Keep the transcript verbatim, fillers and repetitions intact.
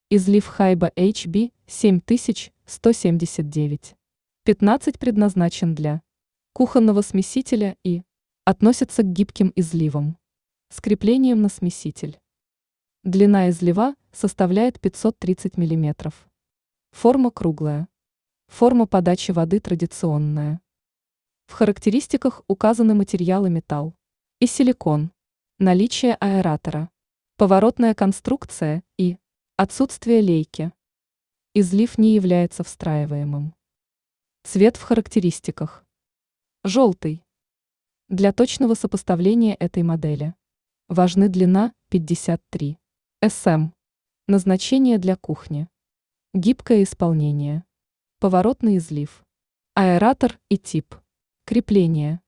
Излив Хайба эйч би семь тысяч сто семьдесят девять. пятнадцать предназначен для кухонного смесителя и относится к гибким изливам с креплением на смеситель. Длина излива составляет пятьсот тридцать миллиметров. Форма круглая. Форма подачи воды традиционная. В характеристиках указаны материалы металл и силикон, наличие аэратора, поворотная конструкция и отсутствие лейки. Излив не является встраиваемым. Цвет в характеристиках. Желтый. Для точного сопоставления этой модели важны длина пятьдесят три сантиметра, назначение для кухни, гибкое исполнение, поворотный излив, аэратор и тип, крепление.